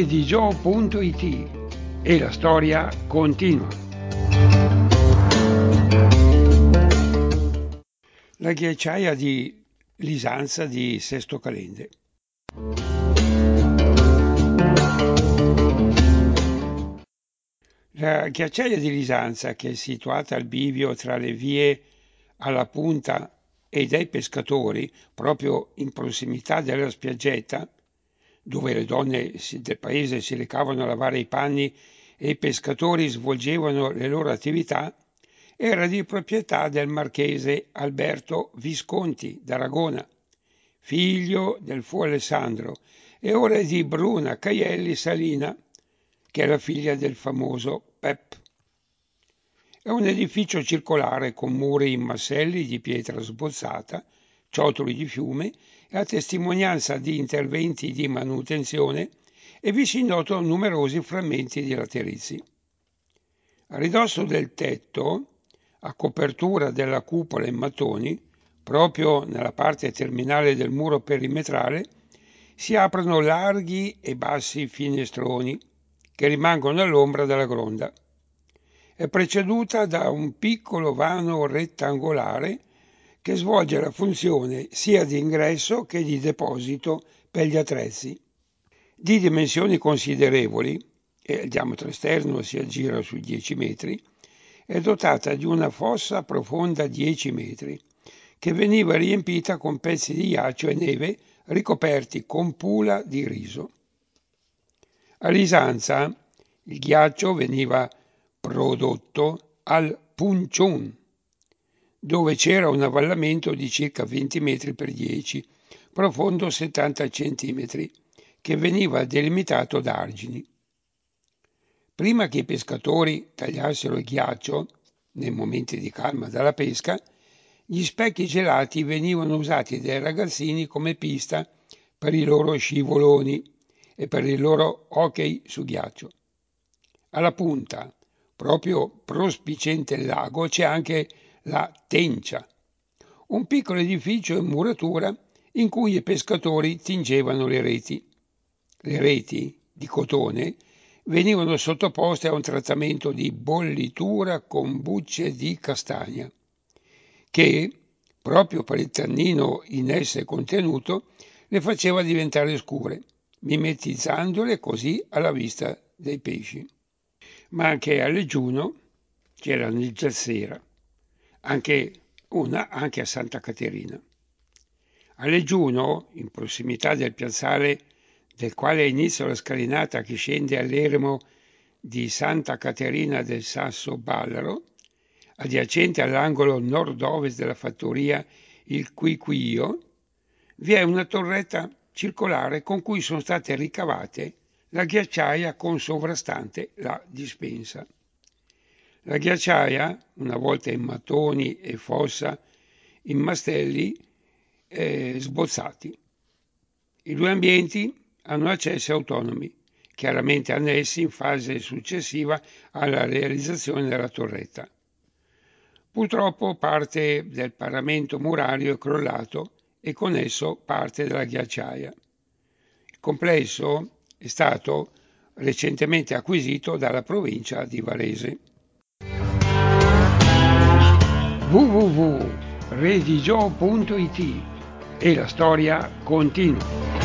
redigio.it e la storia continua. La ghiacciaia di Lisanza di Sesto Calende. La ghiacciaia di Lisanza, che è situata al bivio tra le vie alla Punta e dei pescatori, proprio in prossimità della spiaggetta, dove le donne del paese si recavano a lavare i panni e i pescatori svolgevano le loro attività, era di proprietà del marchese Alberto Visconti d'Aragona, figlio del fu Alessandro, e ora di Bruna Caielli Salina, che è la figlia del famoso Pep. È un edificio circolare con muri in masselli di pietra sbozzata, ciotoli di fiume e a testimonianza di interventi di manutenzione, e vi si notano numerosi frammenti di laterizi. A ridosso del tetto, a copertura della cupola in mattoni, proprio nella parte terminale del muro perimetrale, si aprono larghi e bassi finestroni che rimangono all'ombra della gronda. È preceduta da un piccolo vano rettangolare che svolge la funzione sia di ingresso che di deposito per gli attrezzi. Di dimensioni considerevoli, e il diametro esterno si aggira sui 10 metri, è dotata di una fossa profonda 10 metri, che veniva riempita con pezzi di ghiaccio e neve ricoperti con pula di riso. A Lisanza il ghiaccio veniva prodotto al Puncion, dove c'era un avvallamento di circa 20 metri per 10, profondo 70 centimetri, che veniva delimitato da argini. Prima che i pescatori tagliassero il ghiaccio, nei momenti di calma dalla pesca, gli specchi gelati venivano usati dai ragazzini come pista per i loro scivoloni e per il loro hockey su ghiaccio. Alla Punta, proprio prospiciente il lago, c'è anche la Tencia, un piccolo edificio in muratura in cui i pescatori tingevano le reti. Le reti di cotone venivano sottoposte a un trattamento di bollitura con bucce di castagna, che, proprio per il tannino in esse contenuto, le faceva diventare scure, mimetizzandole così alla vista dei pesci. Ma anche a Leggiuno c'era nel Giazzera, anche a Santa Caterina. A Leggiuno, in prossimità del piazzale del quale inizia la scalinata che scende all'eremo di Santa Caterina del Sasso Ballaro, adiacente all'angolo nord-ovest della fattoria Il Quiquio, vi è una torretta circolare con cui sono state ricavate la ghiacciaia con sovrastante la dispensa. La ghiacciaia, una volta in mattoni e fossa, in mastelli sbozzati. I due ambienti hanno accessi autonomi, chiaramente annessi in fase successiva alla realizzazione della torretta. Purtroppo parte del paramento murario è crollato e con esso parte della ghiacciaia. Il complesso è stato recentemente acquisito dalla provincia di Varese. www.redigio.it e la storia continua.